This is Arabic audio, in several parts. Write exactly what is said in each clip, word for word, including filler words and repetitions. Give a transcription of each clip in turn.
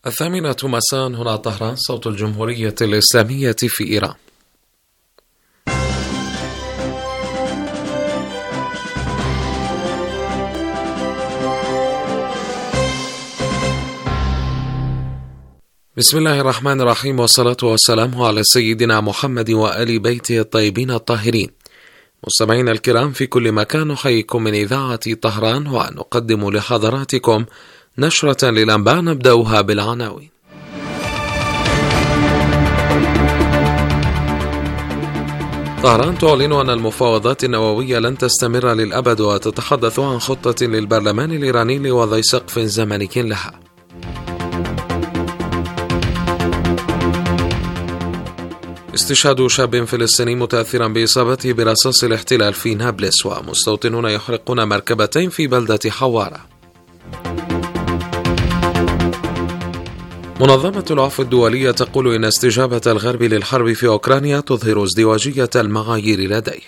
الثامنة مساء هنا طهران، صوت الجمهورية الإسلامية في إيران. بسم الله الرحمن الرحيم، والصلاة والسلام على سيدنا محمد وآل بيته الطيبين الطاهرين. مستمعينا الكرام في كل مكان، نحييكم من إذاعة طهران ونقدم لحضراتكم نشرة للأنباء نبدأها بالعناوين. طهران تعلن أن المفاوضات النووية لن تستمر للأبد، وتتحدث عن خطة للبرلمان الإيراني لوضع سقف زمني لها. استشهاد شاب فلسطيني متأثرا بإصابته برصاص الاحتلال في نابلس، ومستوطنون يحرقون مركبتين في بلدة حوارة. منظمة العفو الدولية تقول إن استجابة الغرب للحرب في أوكرانيا تظهر ازدواجية المعايير لديه.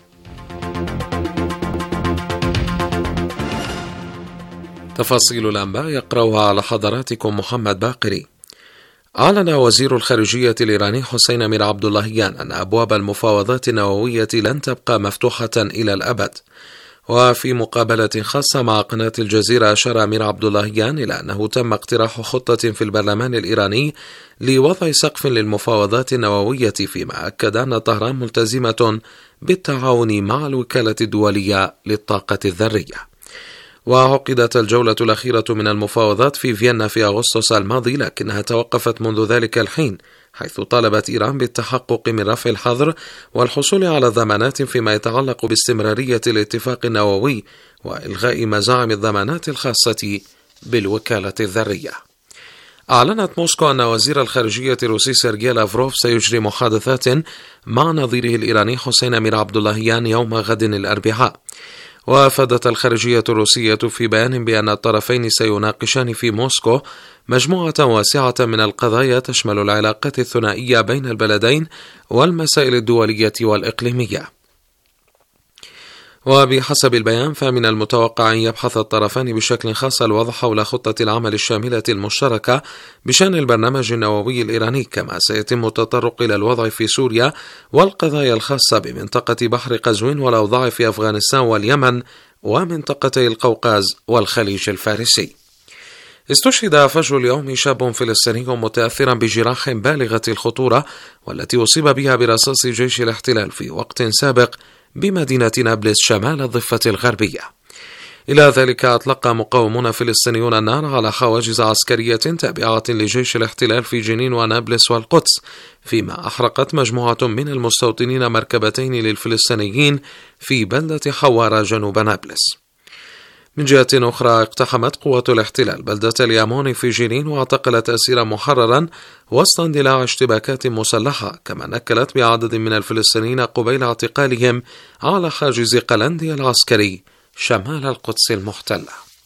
تفاصيل الأنباء يقرأها على حضراتكم محمد باقري. أعلن وزير الخارجية الإيراني حسين أمير عبد اللهيان أن أبواب المفاوضات النووية لن تبقى مفتوحة إلى الأبد. وفي مقابلة خاصة مع قناة الجزيرة، أشار أمير عبد اللهيان إلى أنه تم اقتراح خطة في البرلمان الإيراني لوضع سقف للمفاوضات النووية، فيما أكد أن طهران ملتزمة بالتعاون مع الوكالة الدولية للطاقة الذرية. وعقدت الجولة الأخيرة من المفاوضات في فيينا في أغسطس الماضي، لكنها توقفت منذ ذلك الحين، حيث طالبت إيران بالتحقق من رفع الحظر والحصول على ضمانات فيما يتعلق باستمرارية الاتفاق النووي وإلغاء مزاعم الضمانات الخاصة بالوكالة الذرية. أعلنت موسكو أن وزير الخارجية الروسي سيرجي لافروف سيجري محادثات مع نظيره الإيراني حسين أمير عبد اللهيان يوم غد الأربعاء. وافادت الخارجية الروسية في بيان بأن الطرفين سيناقشان في موسكو مجموعة واسعة من القضايا تشمل العلاقات الثنائية بين البلدين والمسائل الدولية والإقليمية. وبحسب البيان، فمن المتوقع أن يبحث الطرفان بشكل خاص الوضع حول خطة العمل الشاملة المشتركة بشأن البرنامج النووي الإيراني، كما سيتم التطرق إلى الوضع في سوريا والقضايا الخاصة بمنطقة بحر قزوين والأوضاع في أفغانستان واليمن ومنطقتي القوقاز والخليج الفارسي. استشهد فجر اليوم شاب فلسطيني متأثرا بجراح بالغة الخطورة، والتي أصيب بها برصاص جيش الاحتلال في وقت سابق بمدينة نابلس شمال الضفة الغربية. إلى ذلك، أطلق مقاومون فلسطينيون النار على حواجز عسكرية تابعة لجيش الاحتلال في جنين ونابلس والقدس، فيما أحرقت مجموعة من المستوطنين مركبتين للفلسطينيين في بلدة حوارة جنوب نابلس. من جهة أخرى، اقتحمت قوات الاحتلال بلدة اليامون في جنين واعتقلت أسيرا محررا وسط اندلاع اشتباكات مسلحة، كما نكلت بعدد من الفلسطينيين قبيل اعتقالهم على حاجز قلندي العسكري شمال القدس المحتلة.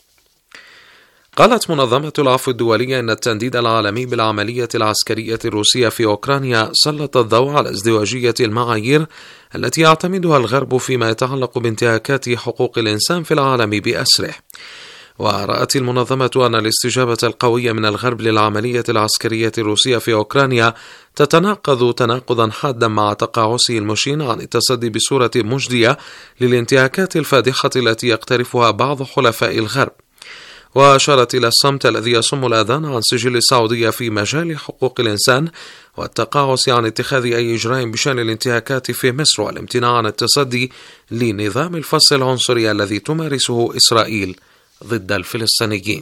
قالت منظمة العفو الدولية إن التنديد العالمي بالعملية العسكرية الروسية في أوكرانيا سلط الضوء على ازدواجية المعايير التي يعتمدها الغرب فيما يتعلق بانتهاكات حقوق الإنسان في العالم بأسره. ورأت المنظمة أن الاستجابة القوية من الغرب للعملية العسكرية الروسية في أوكرانيا تتناقض تناقضا حادا مع تقاعسه المشين عن التصدي بصورة مجدية للانتهاكات الفادحة التي يقترفها بعض حلفاء الغرب. وأشارت إلى الصمت الذي يصم الآذان عن سجل السعودية في مجال حقوق الإنسان والتقاعس عن اتخاذ أي إجراء بشأن الانتهاكات في مصر والامتناع عن التصدي لنظام الفصل العنصري الذي تمارسه إسرائيل ضد الفلسطينيين.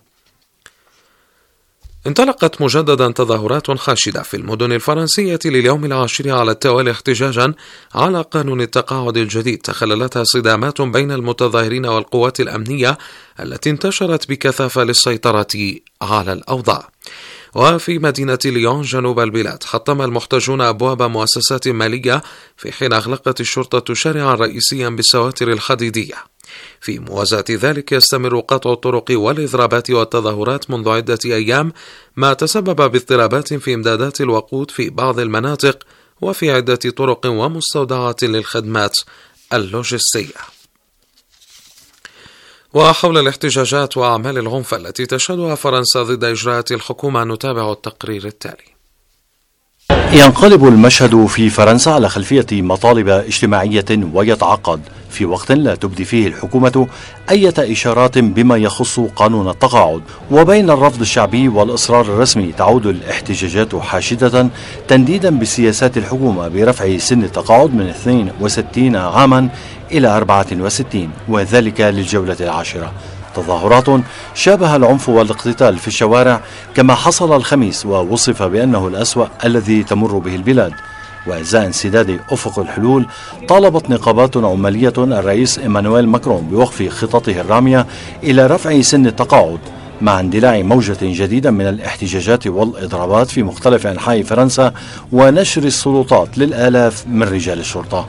انطلقت مجددا تظاهرات حاشدة في المدن الفرنسية لليوم العاشر على التوالي احتجاجا على قانون التقاعد الجديد، تخللتها صدامات بين المتظاهرين والقوات الأمنية التي انتشرت بكثافة للسيطرة على الأوضاع. وفي مدينة ليون جنوب البلاد، حطم المحتجون أبواب مؤسسات مالية، في حين أغلقت الشرطة شارعا رئيسيا بالسواتر الحديدية. في موازاة ذلك، يستمر قطع الطرق والإضرابات والتظاهرات منذ عدة أيام، ما تسبب باضطرابات في إمدادات الوقود في بعض المناطق وفي عدة طرق ومستودعات للخدمات اللوجستية. وحول الاحتجاجات وأعمال العنف التي تشهدها فرنسا ضد إجراءات الحكومة نتابع التقرير التالي. ينقلب المشهد في فرنسا على خلفية مطالب اجتماعية ويتعقد في وقت لا تبدي فيه الحكومة أي إشارات بما يخص قانون التقاعد، وبين الرفض الشعبي والإصرار الرسمي تعود الاحتجاجات حاشدة تنديدا بسياسات الحكومة برفع سن التقاعد من اثنين وستين عاما إلى أربعة وستين، وذلك للجولة العاشرة. تظاهرات شابه العنف والاقتتال في الشوارع كما حصل الخميس، ووصف بأنه الأسوأ الذي تمر به البلاد. وإزاء انسداد أفق الحلول طالبت نقابات عمالية الرئيس إيمانويل ماكرون بوقف خططه الرامية إلى رفع سن التقاعد، مع اندلاع موجة جديدة من الاحتجاجات والإضرابات في مختلف أنحاء فرنسا ونشر السلطات للآلاف من رجال الشرطة.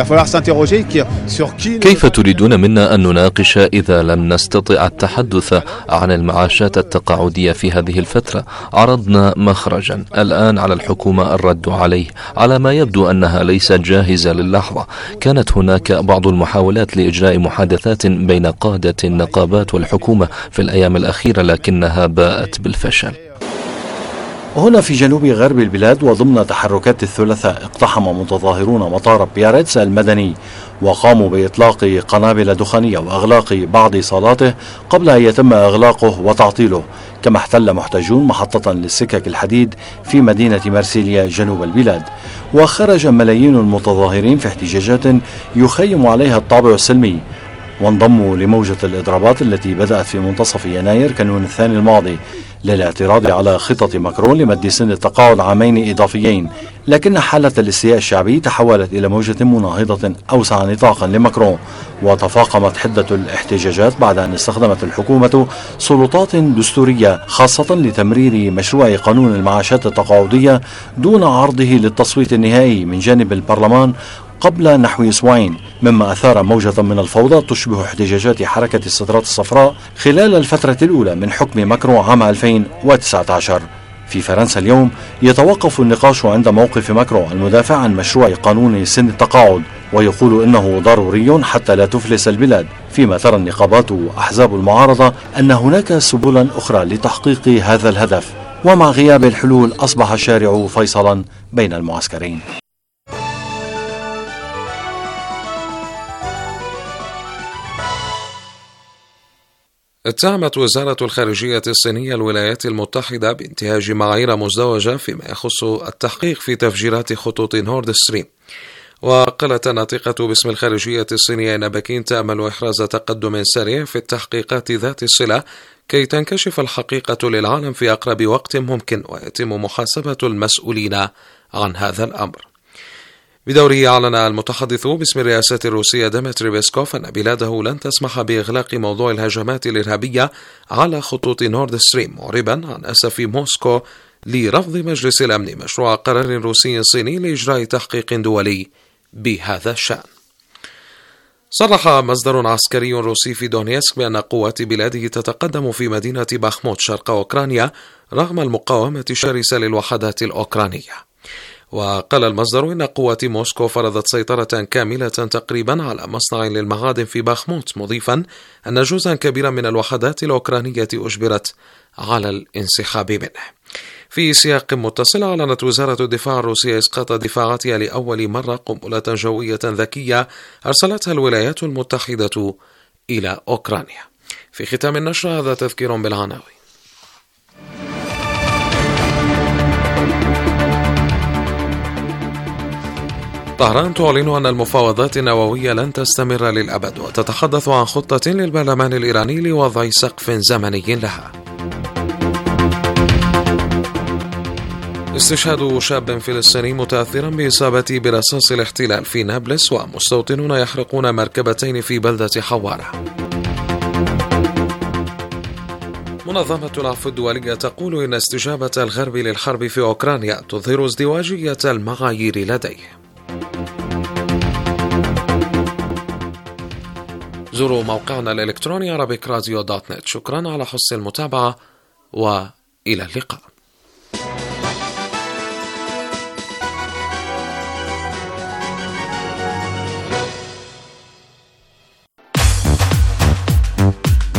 كيف تريدون منا أن نناقش إذا لم نستطع التحدث عن المعاشات التقاعدية في هذه الفترة؟ عرضنا مخرجا، الآن على الحكومة الرد عليه، على ما يبدو أنها ليست جاهزة للحظة. كانت هناك بعض المحاولات لإجراء محادثات بين قادة النقابات والحكومة في الأيام الأخيرة، لكنها باءت بالفشل. هنا في جنوب غرب البلاد وضمن تحركات الثلاثاء اقتحم متظاهرون مطار بياريتس المدني وقاموا بإطلاق قنابل دخانية وإغلاق بعض صالاته قبل أن يتم إغلاقه وتعطيله، كما احتل محتجون محطة للسكك الحديد في مدينة مرسيليا جنوب البلاد. وخرج ملايين المتظاهرين في احتجاجات يخيم عليها الطابع السلمي، وانضموا لموجة الإضرابات التي بدأت في منتصف يناير كانون الثاني الماضي للاعتراض على خطط ماكرون لمد سن التقاعد عامين إضافيين. لكن حالة الاستياء الشعبي تحولت إلى موجة مناهضة أوسع نطاقا لماكرون، وتفاقمت حدة الاحتجاجات بعد أن استخدمت الحكومة سلطات دستورية خاصة لتمرير مشروع قانون المعاشات التقاعدية دون عرضه للتصويت النهائي من جانب البرلمان قبل نحو أسبوعين، مما أثار موجة من الفوضى تشبه احتجاجات حركة السترات الصفراء خلال الفترة الأولى من حكم ماكرون عام ألفين وتسعة عشر. في فرنسا اليوم يتوقف النقاش عند موقف ماكرون المدافع عن مشروع قانون سن التقاعد، ويقول إنه ضروري حتى لا تفلس البلاد، فيما ترى النقابات وأحزاب المعارضة أن هناك سبلا أخرى لتحقيق هذا الهدف. ومع غياب الحلول أصبح الشارع فيصلا بين المعسكرين. اتهمت وزارة الخارجية الصينية الولايات المتحدة بانتهاج معايير مزدوجة فيما يخص التحقيق في تفجيرات خطوط نورد ستريم. وقالت الناطقة باسم الخارجية الصينية أن بكين تأمل إحراز تقدم سريع في التحقيقات ذات الصلة كي تنكشف الحقيقة للعالم في أقرب وقت ممكن ويتم محاسبة المسؤولين عن هذا الأمر. بدوره أعلن المتحدث باسم الرئاسة الروسية ديمتري بيسكوف أن بلاده لن تسمح بإغلاق موضوع الهجمات الإرهابية على خطوط نورد ستريم، معربا عن أسف موسكو لرفض مجلس الأمن مشروع قرار روسي صيني لإجراء تحقيق دولي بهذا الشأن. صرح مصدر عسكري روسي في دونيسك بأن قوات بلاده تتقدم في مدينة باخموت شرق أوكرانيا رغم المقاومة الشرسة للوحدات الأوكرانية. وقال المصدر إن قوات موسكو فرضت سيطرة كاملة تقريبا على مصنع للمعادن في باخموت، مضيفا أن جزءا كبيرا من الوحدات الأوكرانية أجبرت على الانسحاب منه. في سياق متصل، أعلنت وزارة الدفاع الروسية إسقاط دفاعاتها لأول مرة قنبلة جوية ذكية أرسلتها الولايات المتحدة إلى أوكرانيا. في ختام النشر هذا تذكير بالعناوين. طهران تعلن أن المفاوضات النووية لن تستمر للأبد، وتتحدث عن خطة للبرلمان الإيراني لوضع سقف زمني لها. استشهاد شاب فلسطيني متأثرا بإصابته برصاص الاحتلال في نابلس، ومستوطنون يحرقون مركبتين في بلدة حوارة. منظمة العفو الدولية تقول إن استجابة الغرب للحرب في أوكرانيا تظهر ازدواجية المعايير لديه. زوروا موقعنا الإلكتروني عربيك راديو دوت نت. شكرا على حسن المتابعة وإلى اللقاء.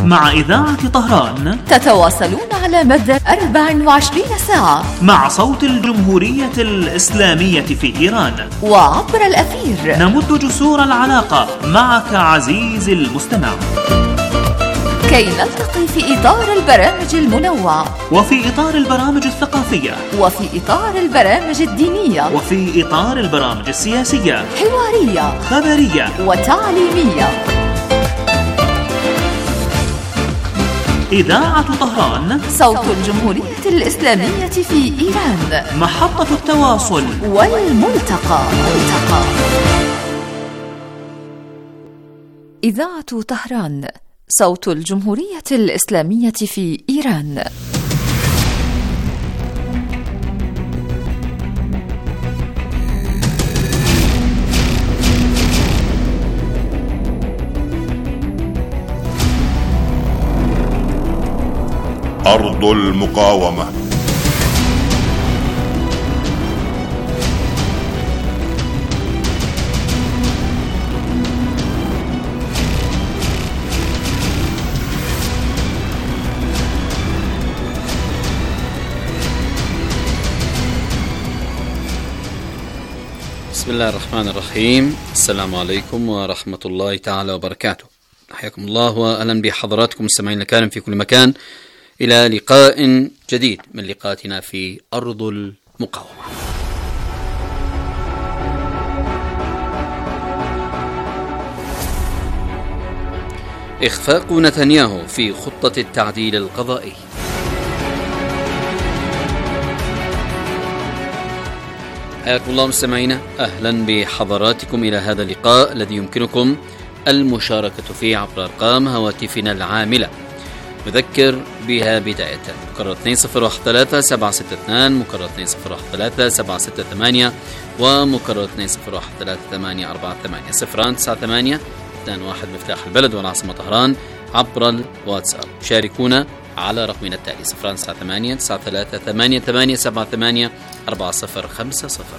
مع إذاعة طهران تتواصلون على مدى أربع وعشرين ساعة مع صوت الجمهورية الإسلامية في إيران، وعبر الأثير نمد جسور العلاقة معك عزيزي المستمع، كي نلتقي في إطار البرامج المنوعة، وفي إطار البرامج الثقافية، وفي إطار البرامج الدينية، وفي إطار البرامج السياسية، حوارية، خبرية، وتعليمية. إذاعة طهران، صوت الجمهورية الإسلامية في إيران، محطة التواصل والملتقى. ملتقى. إذاعة طهران، صوت الجمهورية الإسلامية في إيران. أرض المقاومة. بسم الله الرحمن الرحيم. السلام عليكم ورحمة الله تعالى وبركاته. حياكم الله وأهلا بحضراتكم مستمعين الكرام في كل مكان إلى لقاء جديد من لقاءاتنا في أرض المقاومة. إخفاق نتنياهو في خطة التعديل القضائي. حياكم الله مستمعينا، أهلا بحضراتكم إلى هذا اللقاء الذي يمكنكم المشاركة فيه عبر أرقام هواتفنا العاملة. نذكر بها بداية: مكرر اثنين صفر واحد ثلاثة سبعة ستة اثنين، مكرر اثنين صفر واحد ثلاثة سبعة ستة ثمانية، ومكرر اثنين صفر واحد ثلاثة ثمانية أربعة ثمانية صفران تسعة ثمانية اثنين واحد مفتاح البلد والعاصمة طهران عبر الواتساب. شاركونا على رقمنا التالي صفران تسعة ثمانية تسعة ثلاثة ثمانية ثمانية سبعة ثمانية أربعة صفر خمسة صفر.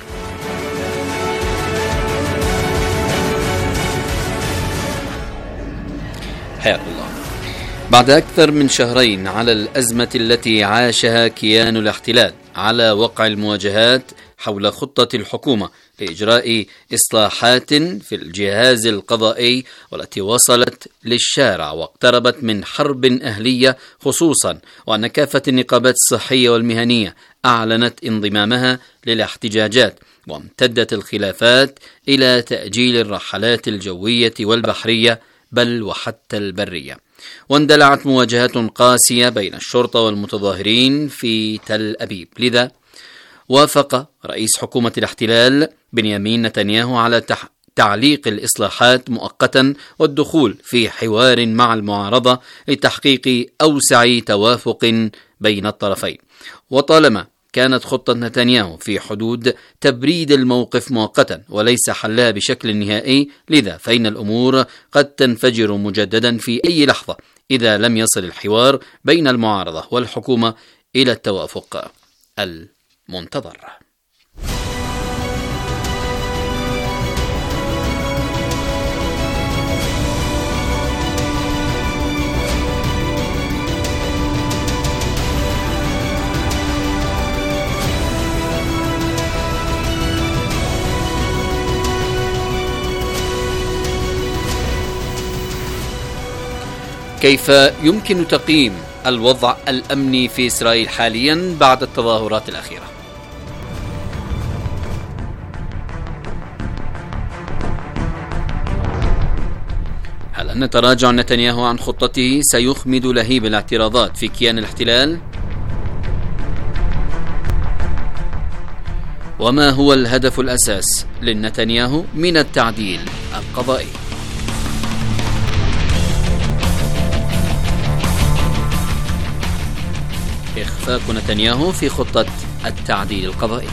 حياك الله. بعد أكثر من شهرين على الأزمة التي عاشها كيان الاحتلال على وقع المواجهات حول خطة الحكومة لإجراء إصلاحات في الجهاز القضائي، والتي وصلت للشارع واقتربت من حرب أهلية، خصوصا وأن كافة النقابات الصحية والمهنية أعلنت انضمامها للاحتجاجات، وامتدت الخلافات إلى تأجيل الرحلات الجوية والبحرية بل وحتى البرية، واندلعت مواجهات قاسية بين الشرطة والمتظاهرين في تل أبيب. لذا وافق رئيس حكومة الاحتلال بنيامين نتنياهو على تح... تعليق الإصلاحات مؤقتا والدخول في حوار مع المعارضة لتحقيق أوسع توافق بين الطرفين. وطالما كانت خطة نتنياهو في حدود تبريد الموقف مؤقتا وليس حلها بشكل نهائي، لذا فإن الأمور قد تنفجر مجددا في أي لحظة إذا لم يصل الحوار بين المعارضة والحكومة إلى التوافق المنتظر. كيف يمكن تقييم الوضع الأمني في إسرائيل حاليا بعد التظاهرات الأخيرة؟ هل أن تراجع نتنياهو عن خطته سيخمد لهيب الاعتراضات في كيان الاحتلال؟ وما هو الهدف الأساس لنتنياهو من التعديل القضائي؟ إخفاق نتنياهو في خطة التعديل القضائي.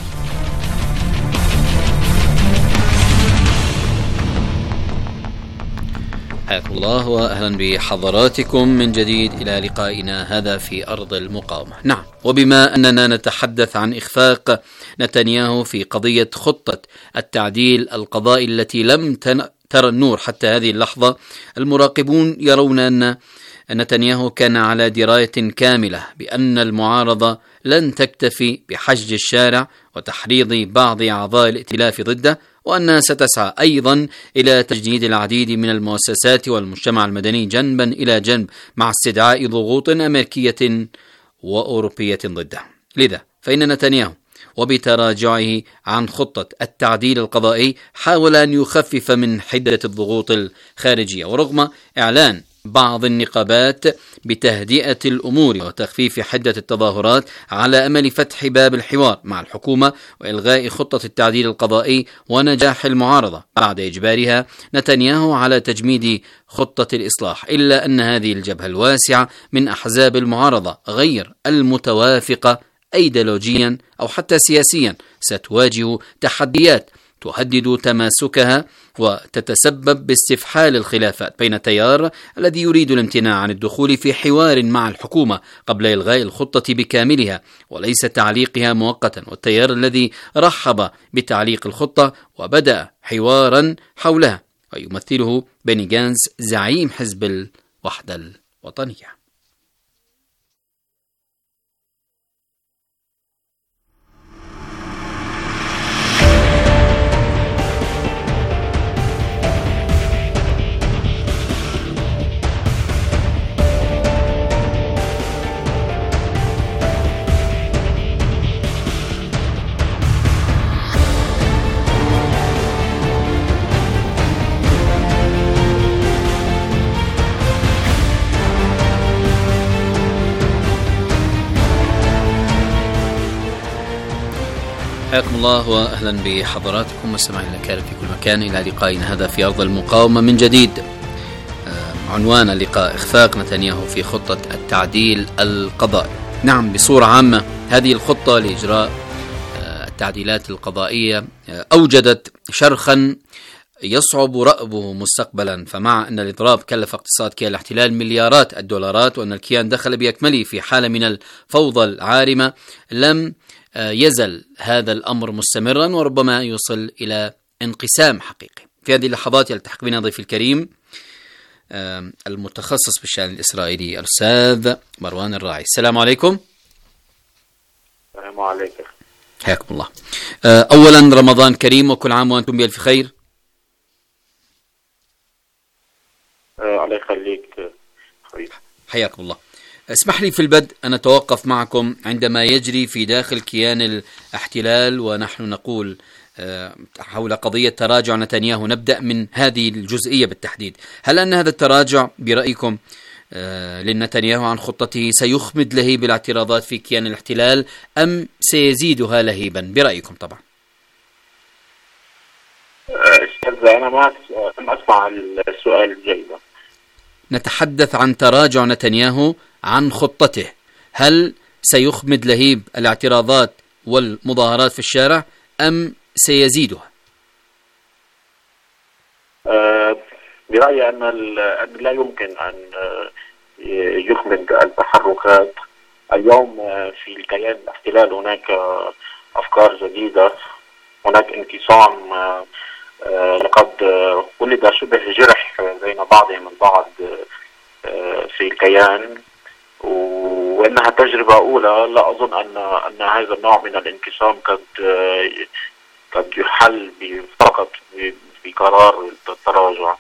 حياكم الله وأهلا بحضراتكم من جديد إلى لقائنا هذا في أرض المقاومة. نعم، وبما أننا نتحدث عن إخفاق نتنياهو في قضية خطة التعديل القضائي التي لم ترى النور حتى هذه اللحظة، المراقبون يرون أن نتنياهو كان على دراية كاملة بأن المعارضة لن تكتفي بحشد الشارع وتحريض بعض أعضاء الائتلاف ضده، وأنها ستسعى أيضا إلى تجنيد العديد من المؤسسات والمجتمع المدني جنبا إلى جنب مع استدعاء ضغوط أمريكية وأوروبية ضده. لذا فإن نتنياهو وبتراجعه عن خطة التعديل القضائي حاول أن يخفف من حدة الضغوط الخارجية، ورغم إعلان بعض النقابات بتهدئة الأمور وتخفيف حدة التظاهرات على أمل فتح باب الحوار مع الحكومة وإلغاء خطة التعديل القضائي ونجاح المعارضة بعد إجبارها نتنياهو على تجميد خطة الإصلاح، إلا أن هذه الجبهة الواسعة من أحزاب المعارضة غير المتوافقة أيديولوجيا أو حتى سياسيا ستواجه تحديات تهدد تماسكها وتتسبب باستفحال الخلافات بين التيار الذي يريد الامتناع عن الدخول في حوار مع الحكومة قبل إلغاء الخطة بكاملها وليس تعليقها مؤقتا، والتيار الذي رحب بتعليق الخطة وبدأ حوارا حولها ويمثله بني جانز زعيم حزب الوحدة الوطنية. حياكم الله وأهلا بحضراتكم مستمعينا الكرام في كل مكان إلى لقائنا هذا في أرض المقاومة من جديد. عنوان اللقاء: إخفاق نتنياهو في خطة التعديل القضائي. نعم، بصورة عامة هذه الخطة لإجراء التعديلات القضائية أوجدت شرخا يصعب رأبه مستقبلا، فمع أن الإضراب كلف اقتصاد كيان الاحتلال مليارات الدولارات وأن الكيان دخل بأكمله في حالة من الفوضى العارمة، لم يزل هذا الأمر مستمرا وربما يوصل إلى انقسام حقيقي. في هذه اللحظات يلتحق بنا ضيفي الكريم المتخصص بالشأن الإسرائيلي الأستاذ مروان الراعي. السلام عليكم. السلام عليكم. حياكم الله. أولا رمضان كريم وكل عام وأنتم بألف خير. الله يخليك حبيبي. حياكم الله. اسمح لي في البدء أن أتوقف معكم عندما يجري في داخل كيان الاحتلال ونحن نقول حول قضية تراجع نتنياهو. نبدأ من هذه الجزئية بالتحديد. هل أن هذا التراجع برأيكم لنتنياهو عن خطته سيخمد لهيب الاعتراضات في كيان الاحتلال أم سيزيدها لهيبا برأيكم؟ طبعا أستاذ أنا ما أسمع السؤال جيدا. نتحدث عن تراجع نتنياهو عن خطته، هل سيخمد لهيب الاعتراضات والمظاهرات في الشارع أم سيزيدها؟ أه برأيي أن لا يمكن أن يخمد التحركات. اليوم في الكيان الاحتلال هناك أفكار جديدة، هناك انقسام لقد ولد شبه جرح بين بعضهم البعض في الكيان، وإنها تجربة أولى. لا أظن أن أن هذا النوع من الانقسام قد قد يحل فقط بقرار التراجع.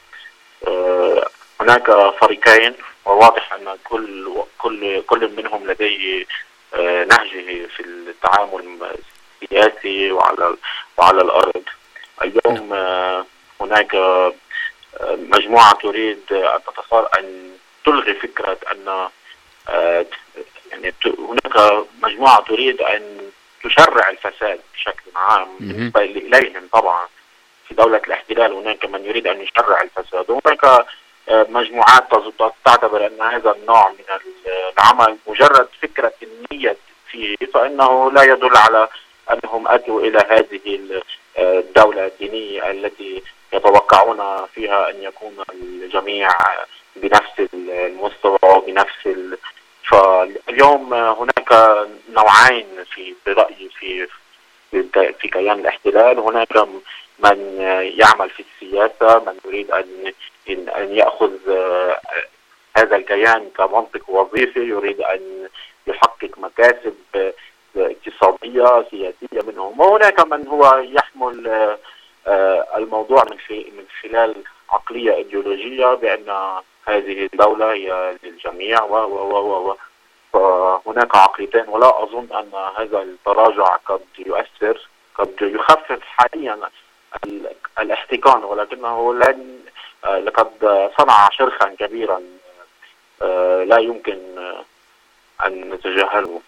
هناك فريقين وواضح أن كل كل كل منهم لديه نهجه في التعامل السياسي وعلى وعلى الأرض. اليوم هناك مجموعة تريد أن تتصار أن تلغي فكرة أن يعني هناك مجموعة تريد أن تشرع الفساد بشكل عام بالنسبة إليهم. طبعا في دولة الاحتلال هناك من يريد أن يشرع الفساد، وهناك مجموعات تعتبر أن هذا النوع من العمل مجرد فكرة النية فيه، فإنه لا يدل على أنهم أتوا إلى هذه الدولة الدينية التي يتوقعون فيها أن يكون الجميع بنفس المستوى وبنفس ال... فاليوم هناك نوعين في برأيي في في كيان الاحتلال. هناك من يعمل في السياسة، من يريد أن أن يأخذ هذا الكيان كمنطق وظيفي، يريد أن يحقق مكاسب اقتصادية سياسية منهم. وهناك من هو يحمل الموضوع من خلال عقلية إيديولوجية بأن هذه الدولة هي للجميع و و و فهناك عقليتين، ولا أظن أن هذا التراجع قد يؤثر، قد يخفف حاليا الاحتكان، ولكنه لن لقد صنع شرخا كبيرا لا يمكن أن نتجاهله.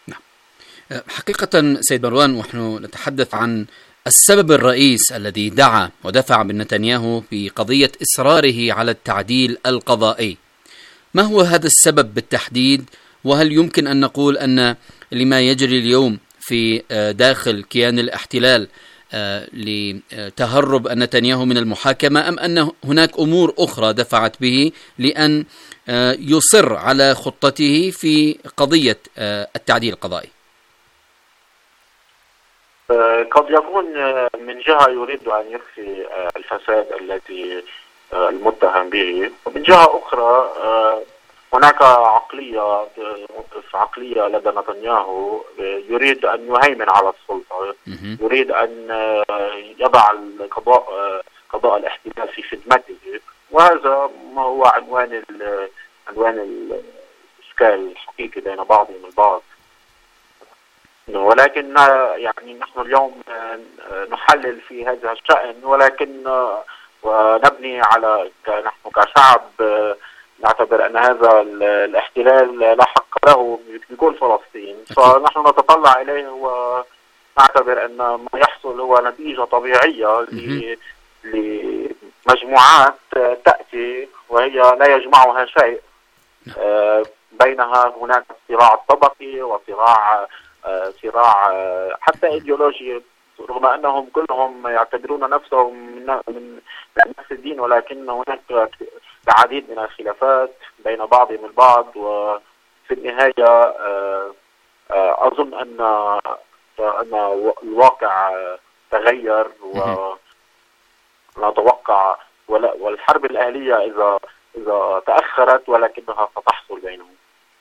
حقيقة سيد مروان، ونحن نتحدث عن السبب الرئيس الذي دعا ودفع بنتنياهو في قضية إصراره على التعديل القضائي، ما هو هذا السبب بالتحديد؟ وهل يمكن أن نقول أن لما يجري اليوم في داخل كيان الاحتلال لتهرب نتنياهو من المحاكمة، أم أن هناك أمور أخرى دفعت به لأن يصر على خطته في قضية التعديل القضائي؟ قد يكون من جهة يريد أن يخفي الفساد الذي المتهم به، ومن جهة أخرى هناك عقلية عقلية لدى نتنياهو يريد أن يهيمن على السلطة، يريد أن يضع القضاء قضاء الاحتلال في خدمته، وهذا ما هو عنوان عنوان الإشكال الحقيقي بين بعضهم البعض. ولكن يعني نحن اليوم نحلل في هذا الشأن، ولكن ونبني على نحن كشعب نعتبر أن هذا الاحتلال لا حق له بكل فلسطين، فنحن نتطلع إليه ونعتبر أن ما يحصل هو نتيجة طبيعية لمجموعات تأتي وهي لا يجمعها شيء، بينها هناك صراع طبقي وصراع صراع حتى ايديولوجي، رغم انهم كلهم يعتبرون نفسهم من من نفس الدين، ولكن هناك العديد من الخلافات بين بعضهم البعض. وفي النهايه اظن ان ان الواقع تغير، ونتوقع والحرب الاهليه اذا اذا تاخرت ولكنها ستحصل بينهم.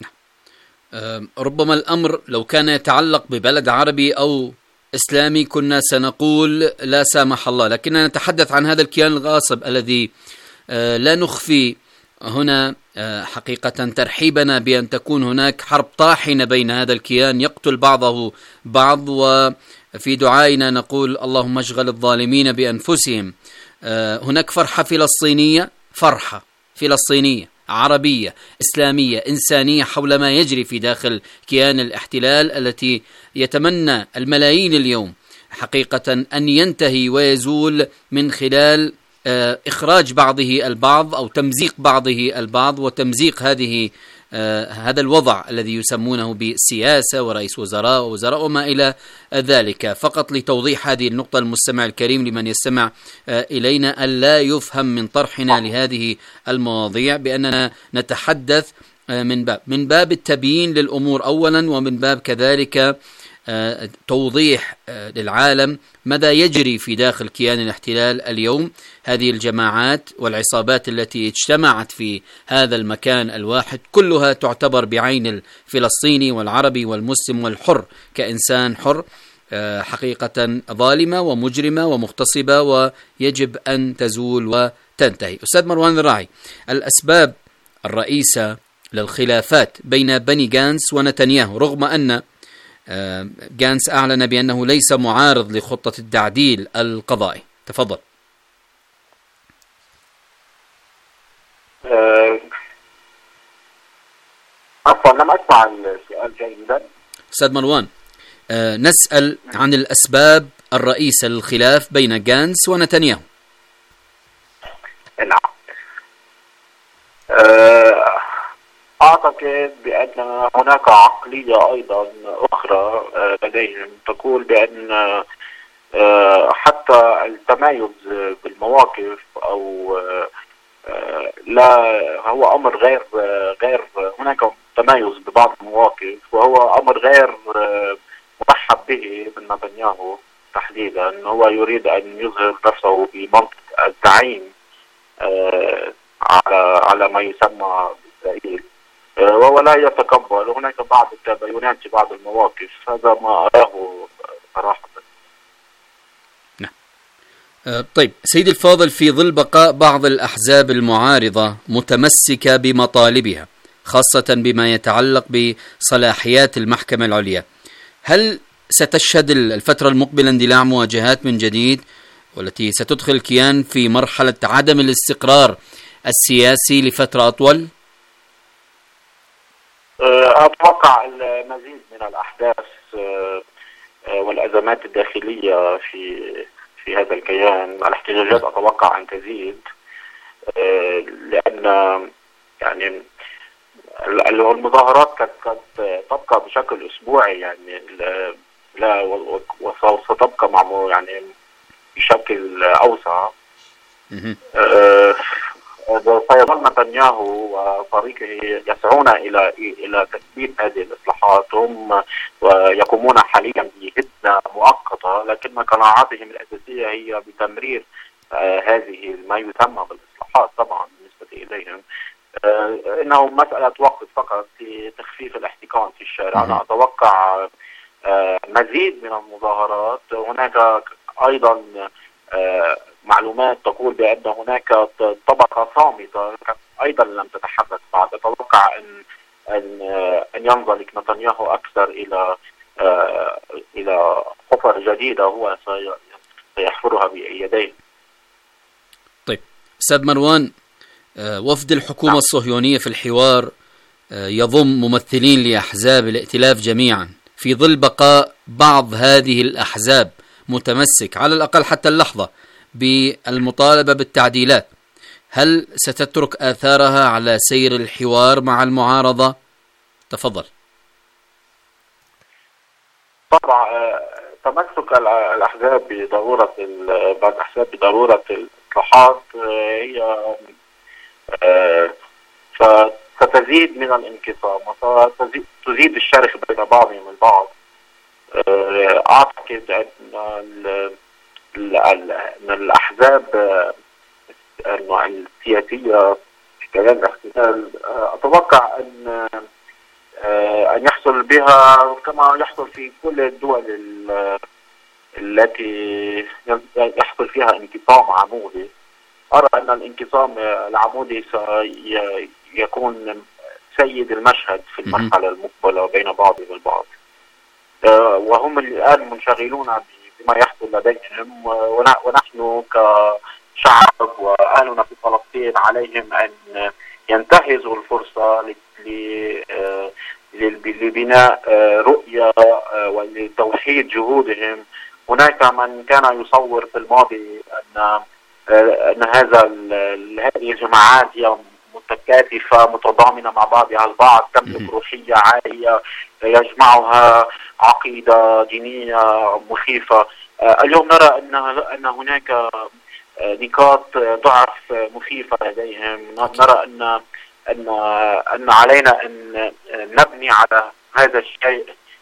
ربما الأمر لو كان يتعلق ببلد عربي أو إسلامي كنا سنقول لا سامح الله، لكننا نتحدث عن هذا الكيان الغاصب الذي لا نخفي هنا حقيقة ترحيبنا بأن تكون هناك حرب طاحنة بين هذا الكيان يقتل بعضه بعض، وفي دعائنا نقول اللهم اشغل الظالمين بأنفسهم. هناك فرحة فلسطينية، فرحة فلسطينية عربية إسلامية إنسانية حول ما يجري في داخل كيان الاحتلال، التي يتمنى الملايين اليوم حقيقة أن ينتهي ويزول من خلال إخراج بعضه البعض أو تمزيق بعضه البعض، وتمزيق هذه هذا الوضع الذي يسمونه بالسياسة ورئيس وزراء ووزراء وما إلى ذلك. فقط لتوضيح هذه النقطة المستمع الكريم لمن يستمع إلينا ألا يفهم من طرحنا لهذه المواضيع بأننا نتحدث من باب من باب التبيين للأمور أولا، ومن باب كذلك توضيح للعالم ماذا يجري في داخل كيان الاحتلال اليوم. هذه الجماعات والعصابات التي اجتمعت في هذا المكان الواحد كلها تعتبر بعين الفلسطيني والعربي والمسلم والحر كإنسان حر، حقيقة ظالمة ومجرمة ومغتصبة، ويجب أن تزول وتنتهي. أستاذ مروان الراعي، الأسباب الرئيسة للخلافات بين بني جانس ونتنياهو، رغم أن جانس أعلن بأنه ليس معارض لخطة التعديل القضائي، تفضل. عفوا لم أسمع السؤال جيدا. أستاذ مروان، أه نسأل عن الأسباب الرئيسة للخلاف بين جانس ونتنياهو. نعم، أه أعتقد بأن هناك عقلية أيضا أخرى لديهم تقول بأن حتى التمايز بالمواقف أو لا هو أمر غير غير هناك تمايز ببعض المواقف، وهو أمر غير مرحب به من نتنياهو تحديدا. هو يريد أن يظهر نفسه بمنطق الزعيم على على ما يسمى إسرائيل وهو لا يتقبل. هناك بعض التباينات في بعض المواقف، هذا ما أراه صراحة. نعم. طيب سيدي الفاضل، في ظل بقاء بعض الأحزاب المعارضة متمسكة بمطالبها خاصة بما يتعلق بصلاحيات المحكمة العليا، هل ستشهد الفترة المقبلة اندلاع مواجهات من جديد والتي ستدخل الكيان في مرحلة عدم الاستقرار السياسي لفترة أطول؟ أتوقع المزيد من الأحداث والأزمات الداخلية في في هذا الكيان. الاحتجاجات أتوقع أن تزيد، لأن يعني المظاهرات قد تبقى بشكل أسبوعي، يعني لا وستبقى مع يعني بشكل أوسع. سيظل نتنياهو وفريقه يسعون إلى إلى تثبيت هذه الإصلاحات. هم ويقومون حاليا بهدنة مؤقتة، لكن قناعاتهم الأساسية هي بتمرير هذه ما يسمى بالإصلاحات. طبعا بالنسبة إليهم إنه مسألة وقت فقط لتخفيف الاحتكاك في الشارع. أنا أتوقع مزيد من المظاهرات. هناك أيضا معلومات تقول بأن هناك طبقة صامتة أيضا لم تتحرك بعد. أتوقع أن أن أن ينزلق نتنياهو أكثر إلى إلى حفر جديدة هو سيحفرها بيديه. طيب أستاذ مروان، وفد الحكومة نعم. الصهيونية في الحوار يضم ممثلين لأحزاب الائتلاف جميعا، في ظل بقاء بعض هذه الأحزاب متمسك على الأقل حتى اللحظة بالمطالبة بالتعديلات، هل ستترك آثارها على سير الحوار مع المعارضة؟ تفضل. طبعا تمسك الأحزاب بضرورة بعض الأحزاب بضرورة الإصلاحات هي فتزيد من الانقسام وتزيد الشرخ بين بعضهم البعض. أعتقد أن أن الأحزاب السياسية في كيان الاحتلال أتوقع أن أن يحصل بها كما يحصل في كل الدول التي يحصل فيها انقسام عمودي. أرى أن الانقسام العمودي سيكون سيد المشهد في المرحلة المقبلة بين بعضهم البعض، وهم الآن منشغلون بما يحصل لديهم، ونحن كشعب وأهلنا في فلسطين عليهم أن ينتهزوا الفرصة لبناء رؤية ولتوحيد جهودهم. هناك من كان يصور في الماضي أن أن هذا هذه الجماعات هي متكاتفة متضامنة مع بعضها البعض، تملك روحية عالية يجمعها عقيدة دينية مخيفة. اليوم نرى أن أن هناك نقاط ضعف مخيفة لديهم. نرى أن أن أن علينا أن نبني على هذا الشيء،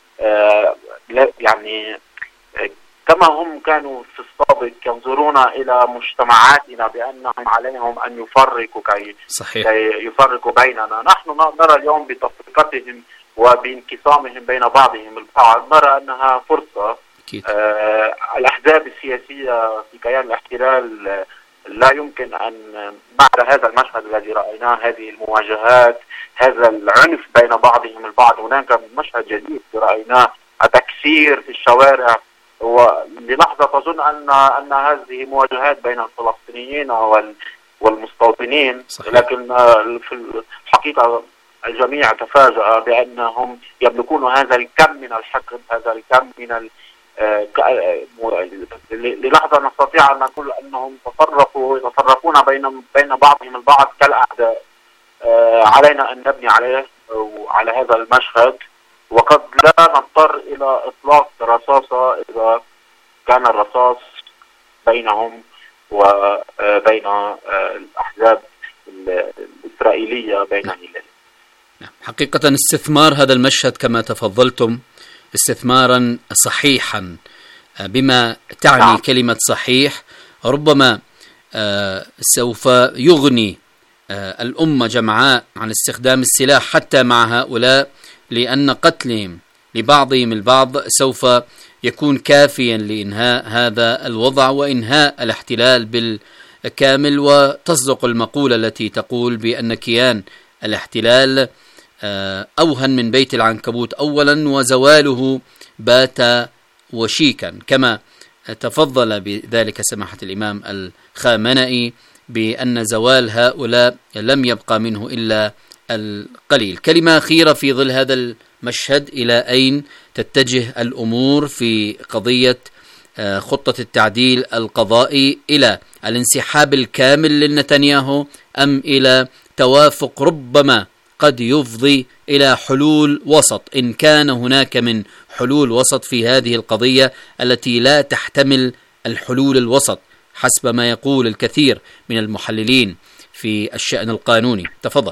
يعني كما هم كانوا في السابق ينظرون إلى مجتمعاتنا بأنهم عليهم أن يفرقوا كي, كي يفرقوا بيننا. نحن نرى اليوم بتفرقتهم وبانقسامهم بين بعضهم البعض نرى أنها فرصة. آه الأحزاب السياسية في كيان الاحتلال لا يمكن أن بعد هذا المشهد الذي رأيناه، هذه المواجهات، هذا العنف بين بعضهم البعض، هناك مشهد جديد رأيناه، التكسير في الشوارع، وللحظة تظن أن أن هذه مواجهات بين الفلسطينيين والمستوطنين، لكن في الحقيقة الجميع تفاجأ بأنهم يملكون هذا الكم من الحقد، هذا الكم من ال... للحظة نستطيع أن نقول أنهم تصرفوا يتصرفون بين بين بعضهم البعض كالأعداء. علينا أن نبني عليه وعلى هذا المشهد، وقد لا نضطر إلى إطلاق رصاصة إذا كان الرصاص بينهم وبين الأحزاب الإسرائيلية بين هلال. حقيقة استثمار هذا المشهد كما تفضلتم استثمارا صحيحا، بما تعني نعم. كلمة صحيح ربما سوف يغني الأمة جمعاء عن استخدام السلاح حتى مع هؤلاء، لأن قتلهم لبعضهم البعض سوف يكون كافيا لإنهاء هذا الوضع وإنهاء الاحتلال بالكامل. وتصدق المقولة التي تقول بأن كيان الاحتلال أوهن من بيت العنكبوت أولا، وزواله بات وشيكا، كما تفضل بذلك سماحة الإمام الخامنئي بأن زوال هؤلاء لم يبقى منه إلا القليل. كلمة أخيرة في ظل هذا المشهد، إلى أين تتجه الأمور في قضية خطة التعديل القضائي؟ إلى الانسحاب الكامل لنتنياهو أم إلى توافق ربما قد يفضي إلى حلول وسط، إن كان هناك من حلول وسط في هذه القضية التي لا تحتمل الحلول الوسط حسب ما يقول الكثير من المحللين في الشأن القانوني؟ تفضل.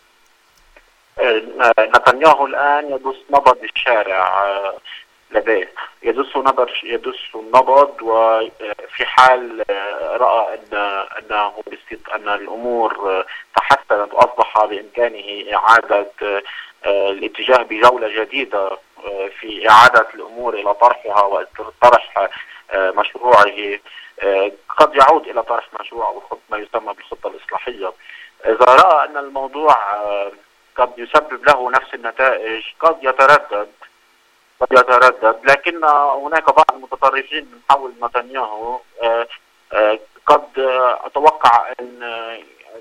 نتنياهو الآن يدس نبض الشارع لديه، يدس نبض يدس النبض، وفي حال رأى أن أنه أن الأمور تحسنت وأصبح بإمكانه إعادة الاتجاه بجولة جديدة في إعادة الأمور إلى طرحها وطرح مشروعه، قد يعود إلى طرح مشروع ما يسمى بالخطة الإصلاحية. إذا رأى أن الموضوع قد يسبب له نفس النتائج قد يتردد قد يتردد لكن هناك بعض المتطرفين من حول نتنياهو قد أتوقع أن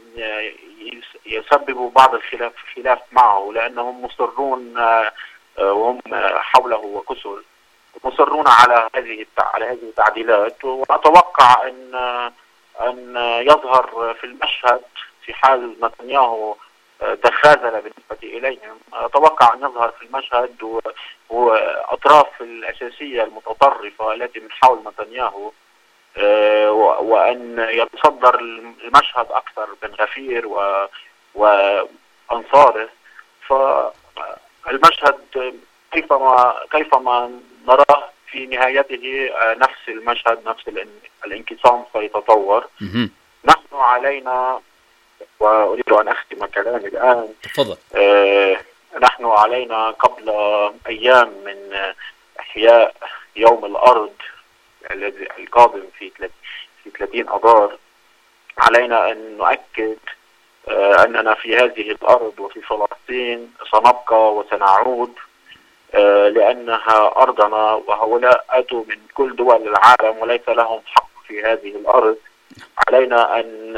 يسببوا بعض الخلاف خلاف معه، لأنهم مصرون وهم حوله وكسر مصرون على هذه على هذه التعديلات. وأتوقع أن أن يظهر في المشهد في حال نتنياهو تخاذل بالنسبة إليهم، أتوقع أن يظهر في المشهد وأطراف الأساسية المتطرفة التي من حول نتنياهو، وأن يتصدر المشهد أكثر بن غفير وأنصاره. فالمشهد كيفما كيفما نراه في نهايته نفس المشهد، نفس الانقسام سيتطور. نحن علينا، وأريد أن أختم كلامي الآن، تفضل. آه نحن علينا قبل أيام من إحياء يوم الأرض الذي القادم في في ثلاثين أذار، علينا أن نؤكد آه أننا في هذه الأرض وفي فلسطين سنبقى وسنعود، آه لأنها أرضنا، وهؤلاء أتوا من كل دول العالم وليس لهم حق في هذه الأرض. علينا أن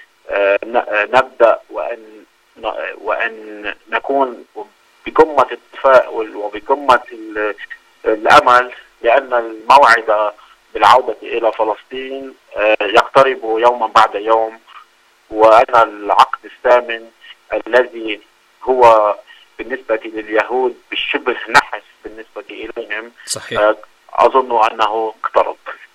نبدأ وأن وأن نكون بقمة التفاؤل وبقمة الأمل، لأن الموعد بالعودة إلى فلسطين يقترب يوما بعد يوم، وأن العقد الثامن الذي هو بالنسبة لليهود بالشبه نحس بالنسبة إليهم، صحيح. أظن أنه اقترب.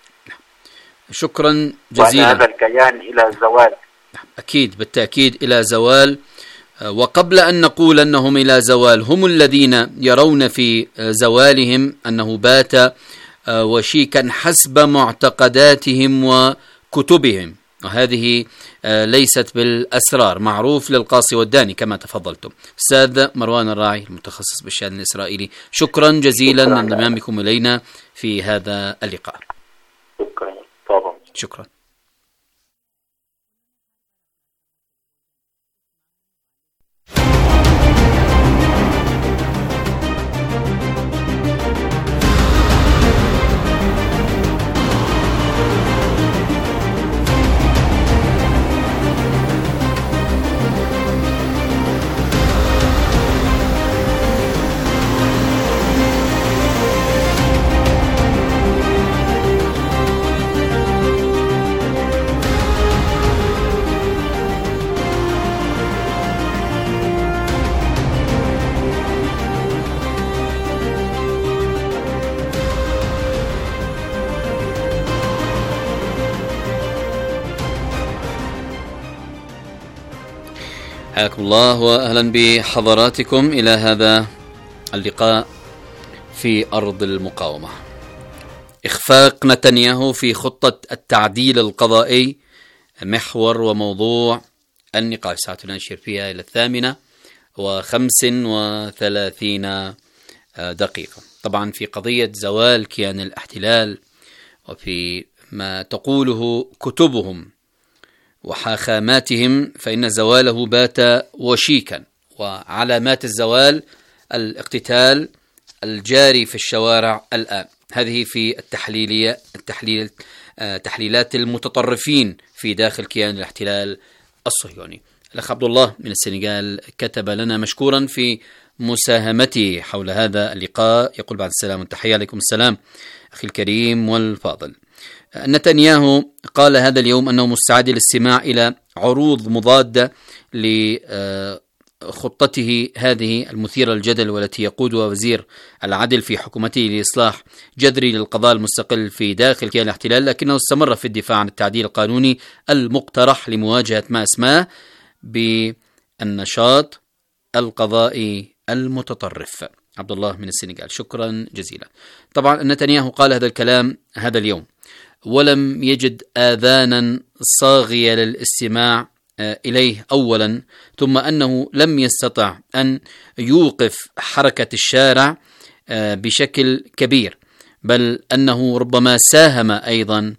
شكرا جزيلا. وأن هذا الكيان إلى زوال. أكيد بالتأكيد إلى زوال. وقبل أن نقول أنهم إلى زوال، هم الذين يرون في زوالهم أنه بات وشيكا حسب معتقداتهم وكتبهم، وهذه ليست بالأسرار، معروف للقاصي والداني كما تفضلتم. أستاذ مروان الراعي المتخصص بالشأن الإسرائيلي، شكرا جزيلا لانضمامكم إلينا في هذا اللقاء. شكرا طبعا. شكرا. حياكم الله وأهلا بحضراتكم إلى هذا اللقاء في أرض المقاومة. إخفاق نتنياهو في خطة التعديل القضائي محور وموضوع النقاش. ساعتنا نشير فيها إلى الثامنة وخمس وثلاثين دقيقة. طبعا في قضية زوال كيان الاحتلال وفي ما تقوله كتبهم وحاخاماتهم، فإن زواله بات وشيكا، وعلامات الزوال الاقتتال الجاري في الشوارع الآن. هذه في التحليلية التحليل تحليلات المتطرفين في داخل كيان الاحتلال الصهيوني. الأخ عبد الله من السنغال كتب لنا مشكورا في مساهمته حول هذا اللقاء، يقول بعد السلام والتحية. عليكم السلام أخي الكريم والفاضل. نتنياهو قال هذا اليوم أنه مستعد للاستماع إلى عروض مضادة لخطته هذه المثيرة للجدل، والتي يقودها وزير العدل في حكومته لإصلاح جذري للقضاء المستقل في داخل كيان الاحتلال، لكنه استمر في الدفاع عن التعديل القانوني المقترح لمواجهة ما اسماه بالنشاط القضائي المتطرف. عبد الله من السنغال، شكرا جزيلا. طبعا نتنياهو قال هذا الكلام هذا اليوم ولم يجد آذانا صاغية للاستماع إليه أولا، ثم أنه لم يستطع أن يوقف حركة الشارع بشكل كبير، بل أنه ربما ساهم أيضا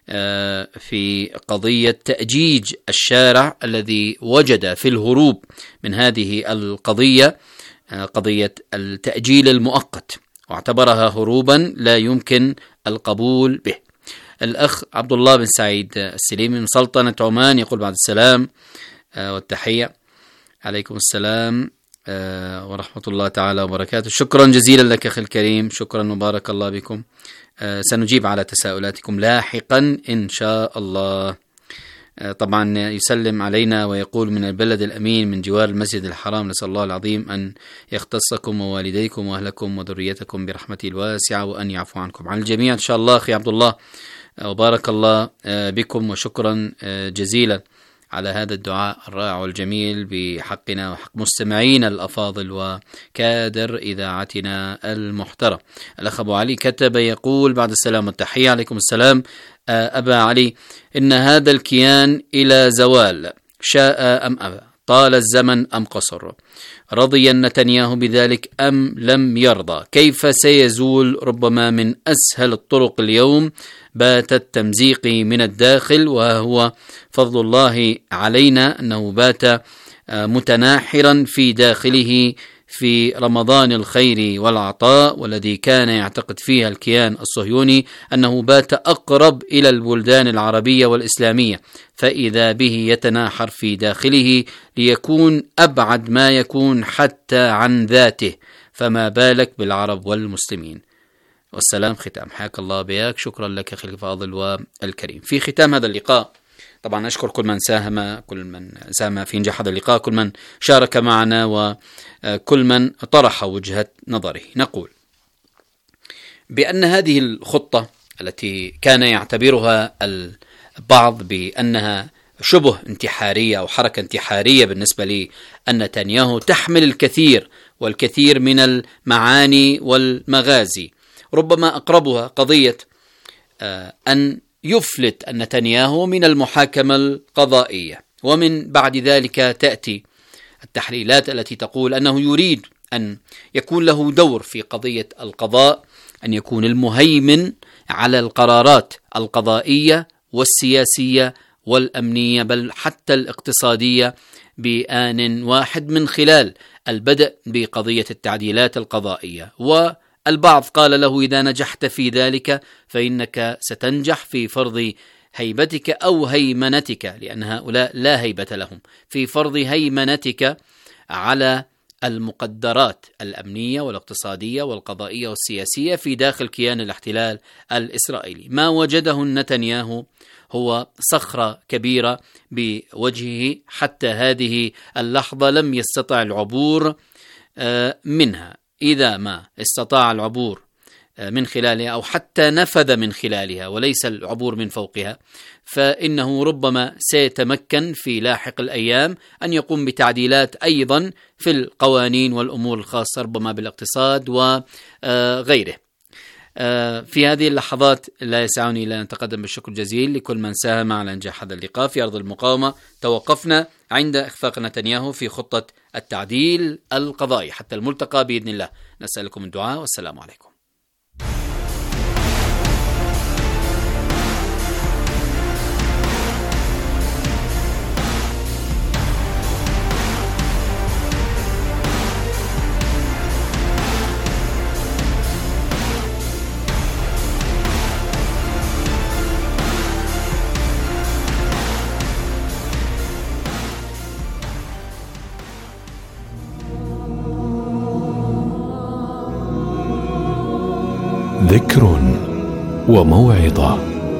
في قضية تأجيج الشارع الذي وجد في الهروب من هذه القضية قضية التأجيل المؤقت، واعتبرها هروبا لا يمكن القبول به. الأخ عبد الله بن سعيد السليمي من سلطنة عمان يقول بعد السلام والتحية. عليكم السلام ورحمة الله تعالى وبركاته. شكرا جزيلا لك أخي الكريم، شكرا وبارك الله بكم. سنجيب على تساؤلاتكم لاحقا إن شاء الله. طبعا يسلم علينا ويقول من البلد الأمين من جوار المسجد الحرام، نسأل الله العظيم أن يختصكم ووالديكم وأهلكم وذريتكم برحمته الواسعة، وأن يعفو عنكم عن الجميع إن شاء الله. أخي عبد الله وبارك الله بكم، وشكرا جزيلا على هذا الدعاء الرائع والجميل بحقنا وحق مستمعين الأفاضل وكادر إذاعتنا المحترم. الأخ أبو علي كتب يقول بعد السلام والتحية. عليكم السلام أبا علي، إن هذا الكيان إلى زوال، شاء أم أبى، طال الزمن أم قصر، رضي نتنياهو بذلك أم لم يرضى، كيف سيزول؟ ربما من أسهل الطرق اليوم بات التمزيق من الداخل، وهو فضل الله علينا أنه بات متناحرا في داخله في رمضان الخير والعطاء، والذي كان يعتقد فيها الكيان الصهيوني أنه بات أقرب إلى البلدان العربية والإسلامية، فإذا به يتناحر في داخله ليكون أبعد ما يكون حتى عن ذاته، فما بالك بالعرب والمسلمين. والسلام ختام. حياك الله بياك، شكرا لك أخي الفاضل والكريم. في ختام هذا اللقاء طبعا أشكر كل من ساهم كل من ساهم في نجاح هذا اللقاء، كل من شارك معنا وكل من طرح وجهة نظره. نقول بأن هذه الخطة التي كان يعتبرها البعض بأنها شبه انتحارية أو حركة انتحارية بالنسبة لأن نتنياهو تحمل الكثير والكثير من المعاني والمغازي، ربما أقربها قضية أن يفلت نتنياهو من المحاكمة القضائية، ومن بعد ذلك تأتي التحليلات التي تقول أنه يريد أن يكون له دور في قضية القضاء، أن يكون المهيمن على القرارات القضائية والسياسية والأمنية بل حتى الاقتصادية بآن واحد، من خلال البدء بقضية التعديلات القضائية. والبعض قال له إذا نجحت في ذلك فإنك ستنجح في فرض هيبتك أو هيمنتك، لأن هؤلاء لا هيبة لهم، في فرض هيمنتك على المقدرات الأمنية والاقتصادية والقضائية والسياسية في داخل كيان الاحتلال الإسرائيلي. ما وجده نتنياهو هو صخرة كبيرة بوجهه، حتى هذه اللحظة لم يستطع العبور منها. إذا ما استطاع العبور من خلالها أو حتى نفذ من خلالها وليس العبور من فوقها، فإنه ربما سيتمكن في لاحق الأيام أن يقوم بتعديلات أيضا في القوانين والأمور الخاصة ربما بالاقتصاد وغيره. في هذه اللحظات لا يسعني إلا أن أتقدم بالشكر الجزيل لكل من ساهم على إنجاح هذا اللقاء. في أرض المقاومة توقفنا عند إخفاق نتنياهو في خطة التعديل القضائي. حتى الملتقى بإذن الله، نسألكم الدعاء والسلام عليكم. ذكر وموعظة.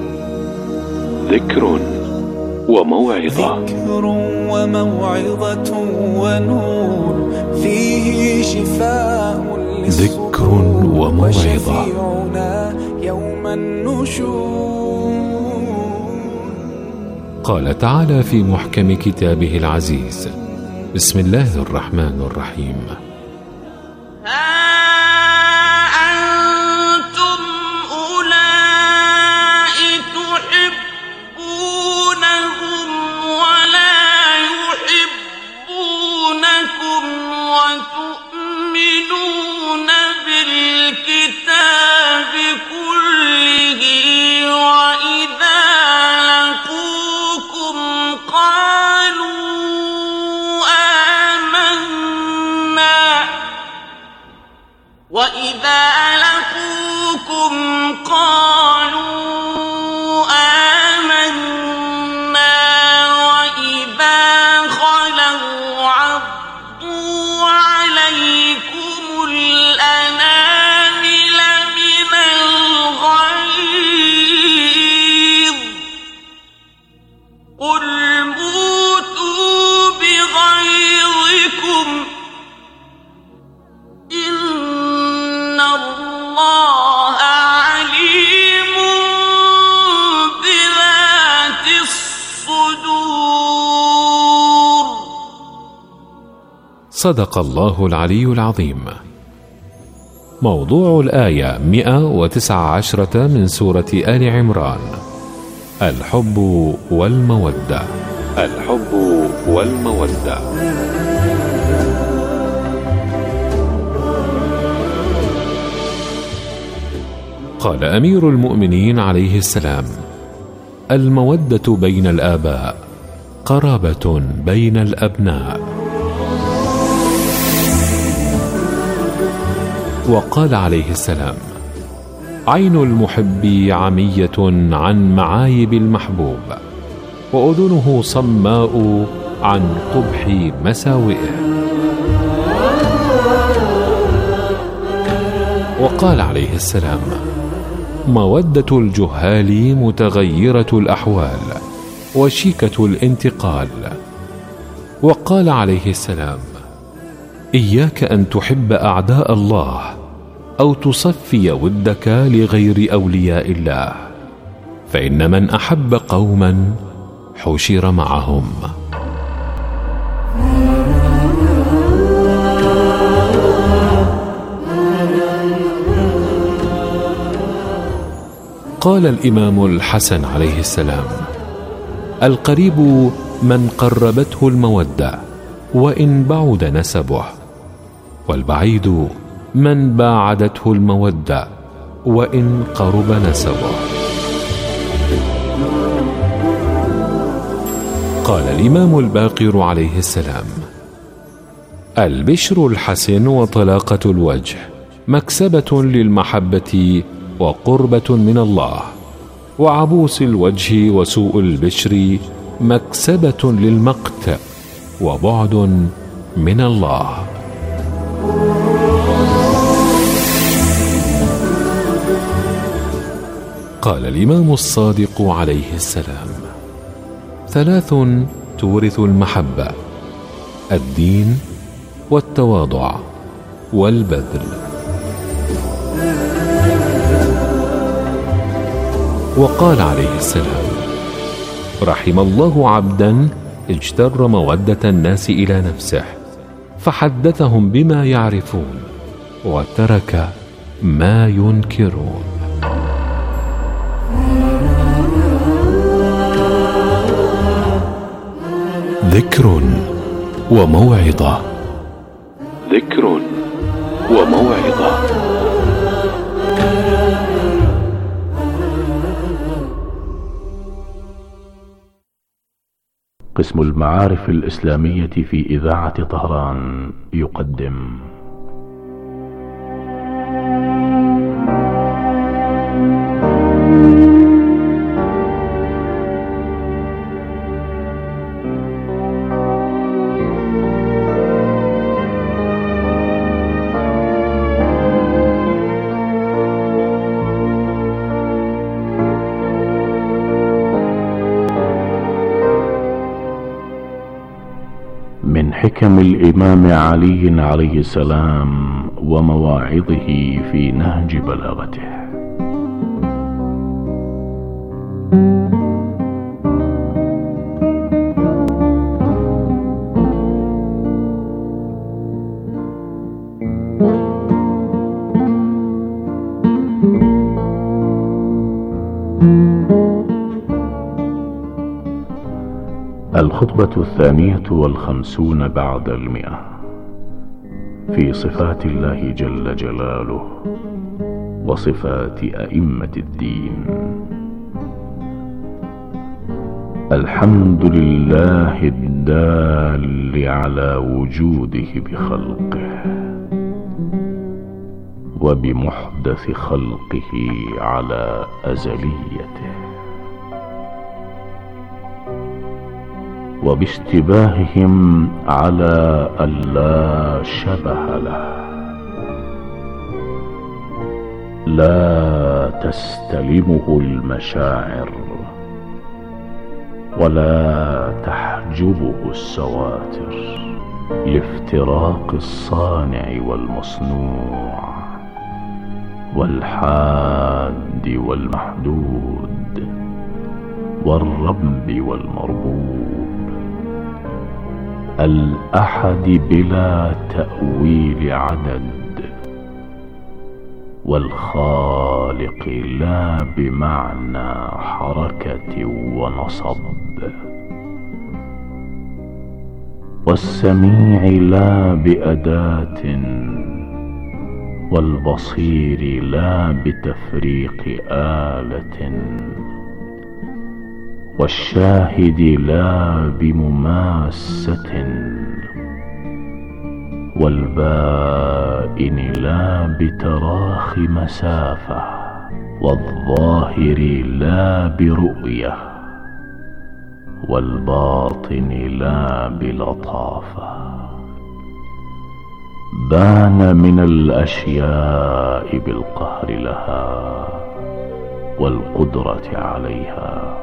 ذكر وموعظة. ذكر وموعظة ونور فيه شفاء ذكر وموعظة يوم النشور. قال تعالى في محكم كتابه العزيز: بسم الله الرحمن الرحيم: وإذا لقوكم قالوا آمنا وإذا خلوا عضوا عليكم الأنامل من الغيظ قل موتوا بغيظكم إن الله عليم بذات الصدور. صدق الله العلي العظيم. موضوع الآية مئة وتسعة عشرة من سورة آل عمران: الحب والمودة. الحب والمودة. قال أمير المؤمنين عليه السلام: المودة بين الآباء قرابة بين الأبناء. وقال عليه السلام: عين المحب عمية عن معايب المحبوب، وأذنه صماء عن قبح مساوئه. وقال عليه السلام: مودة الجهال متغيرة الأحوال وشيكة الانتقال. وقال عليه السلام: إياك أن تحب أعداء الله أو تصفي ودك لغير أولياء الله، فإن من أحب قوما حشر معهم. قال الإمام الحسن عليه السلام: القريب من قربته المودة وإن بعد نسبه، والبعيد من باعدته المودة وإن قرب نسبه. قال الإمام الباقر عليه السلام: البشر الحسن وطلاقة الوجه مكسبة للمحبة وقربة من الله، وعبوس الوجه وسوء البشر مكسبة للمقت وبعد من الله. قال الإمام الصادق عليه السلام: ثلاث تورث المحبة: الدين والتواضع والبذل. وقال عليه السلام: رحم الله عبدا اجتر مودة الناس إلى نفسه فحدثهم بما يعرفون وترك ما ينكرون. ذكر وموعظة. ذكر وموعظة. قسم المعارف الإسلامية في إذاعة طهران يقدم من حكم الإمام علي عليه السلام ومواعظه في نهج بلاغته. الخطبة الثانية والخمسون بعد المئة في صفات الله جل جلاله وصفات أئمة الدين. الحمد لله الدال على وجوده بخلقه وبمحدث خلقه على أزليته، وباشتباههم على ألا شبه له، لا تستلمه المشاعر ولا تحجبه السواتر لافتراق الصانع والمصنوع والحاد والمحدود والرب والمربوب، الأحد بلا تأويل عدد، والخالق لا بمعنى حركة ونصب، والسميع لا بأداة، والبصير لا بتفريق آلة، والشاهد لا بمماسة، والبائن لا بتراخي مسافة، والظاهر لا برؤية، والباطن لا بلطافة. بان من الأشياء بالقهر لها والقدرة عليها،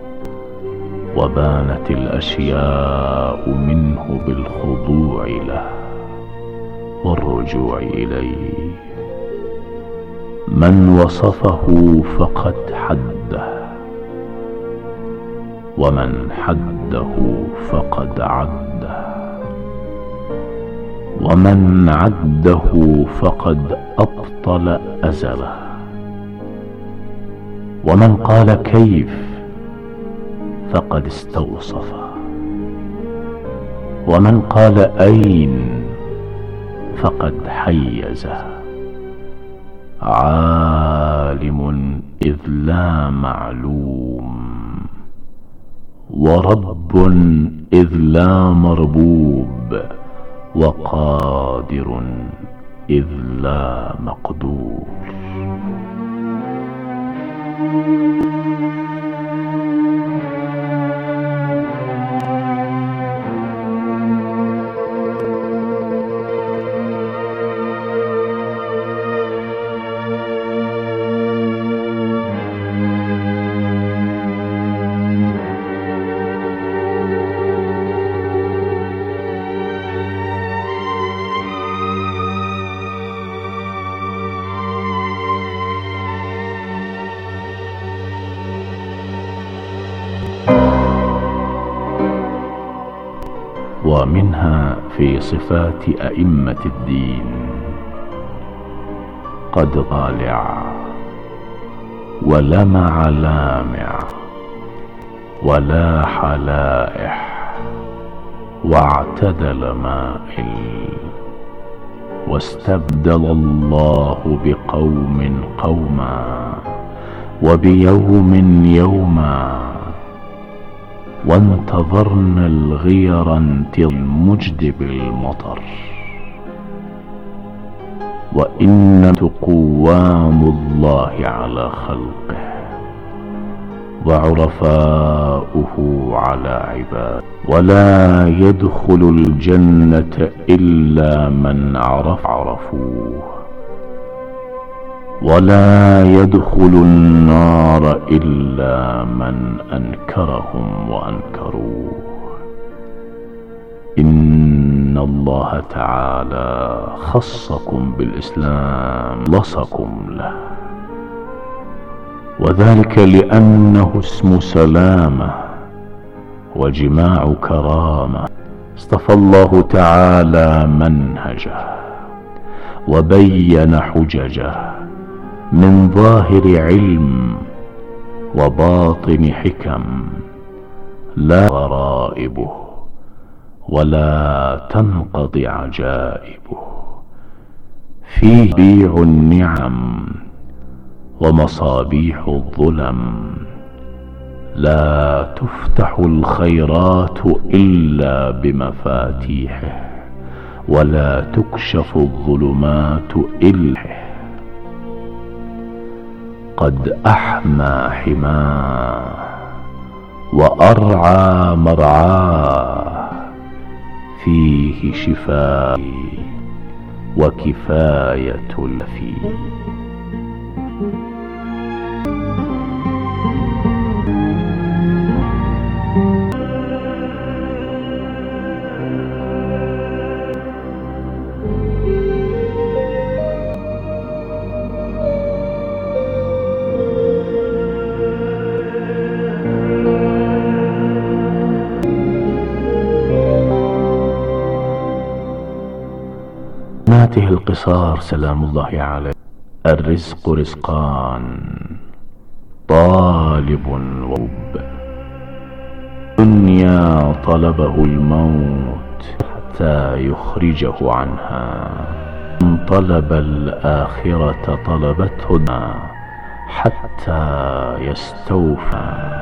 وبانت الأشياء منه بالخضوع له والرجوع إليه. من وصفه فقد حده، ومن حده فقد عده، ومن عده فقد أبطل أزله، ومن قال كيف فقد استوصف، ومن قال أين فقد حيزه. عالم إذ لا معلوم، ورب إذ لا مربوب، وقادر إذ لا مقدور. ومنها في صفات أئمة الدين قد طالع ولمع لامع ولاح لائح واعتدل مائل واستبدل الله بقوم قوما وبيوم يوما وانتظرنا الغير انتظار المجدب المطر وإن قوام الله على خلقه وعرفاؤه على عباده ولا يدخل الجنة إلا من عرف عرفوه ولا يدخل النار إلا من أنكرهم وأنكروه. إن الله تعالى خصكم بالإسلام لصكم له، وذلك لأنه اسم سلامة وجماع كرامة. اصطفى الله تعالى منهجه وبين حججه من ظاهر علم وباطن حكم لا غرائبه ولا تنقضي عجائبه، فيه بيع النعم ومصابيح الظلم، لا تفتح الخيرات إلا بمفاتيحه ولا تكشف الظلمات إلا. قد أحمى حماه وأرعى مرعاه، فيه شفاء وكفاية الفي. ناته القصار سلام الله عليه. الرزق رزقان، طالب ووب. دنيا طلبه الموت حتى يخرجه عنها، من طلب الآخرة طلبته حتى يستوفى.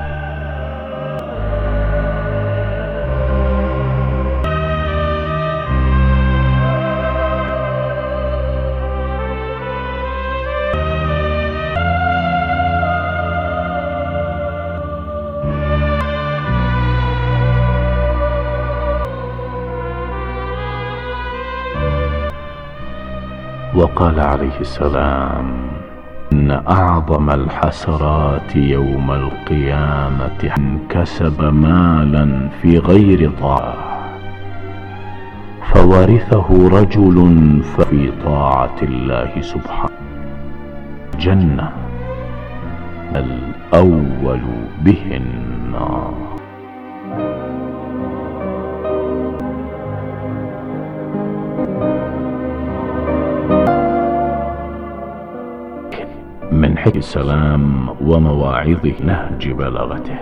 وقال عليه السلام: إن أعظم الحسرات يوم القيامة من كسب مالا في غير طاعة فورثه رجل في طاعة الله سبحانه، جنة الأول به النار. من حكم السلام ومواعظه نهج بلاغته.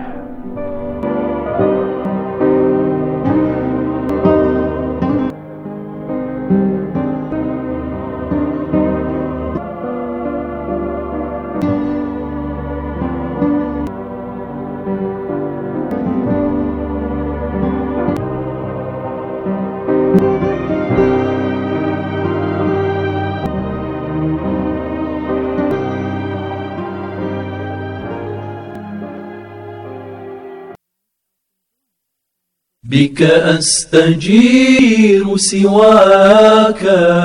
بك أستجير سواك،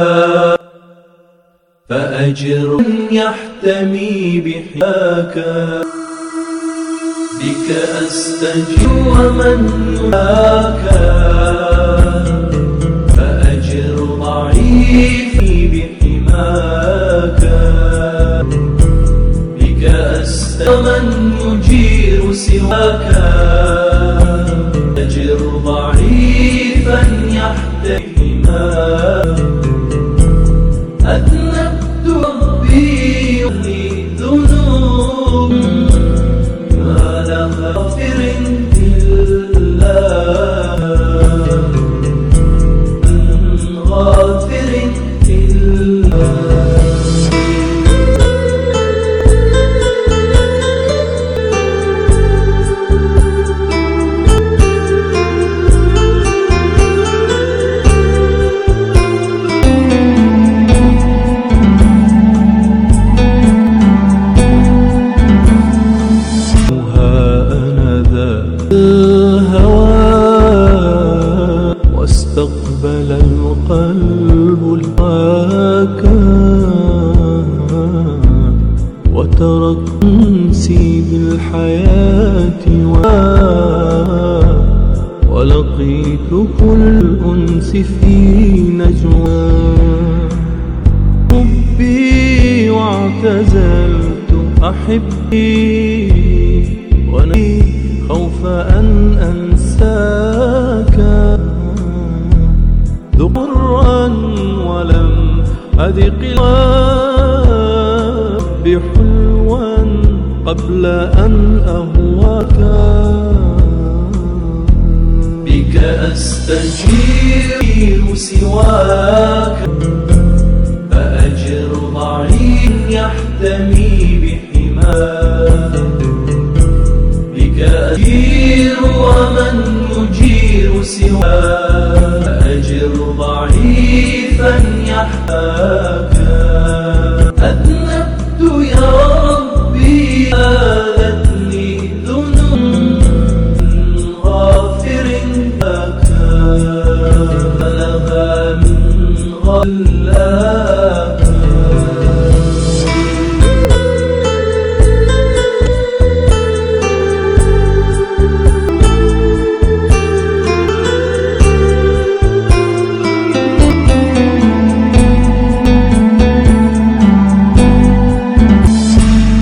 فأجر يحتمي بحياك. بك أستجير ومن يلاك، فأجر ضعيفي بحماك. بك أستجير ومن يجير سواك، أجر ضعيفا يحتمي. أذنبت لي ذنوب ما لا غافر إلا غافر إلا واستقبل القلب الحاك وترك أنسي بالحياة ولقيت كل أنس في نجوى حبي واعتزلت أحبي وني خوف أن أنساك ذكرا ولم أذق الواب بحلوا قبل أن أهواك بك أستجير سواك فأجر ضعيف يحتمي بحماك بك أجير ومن يجير سواك أجر ضعيفا يحتاج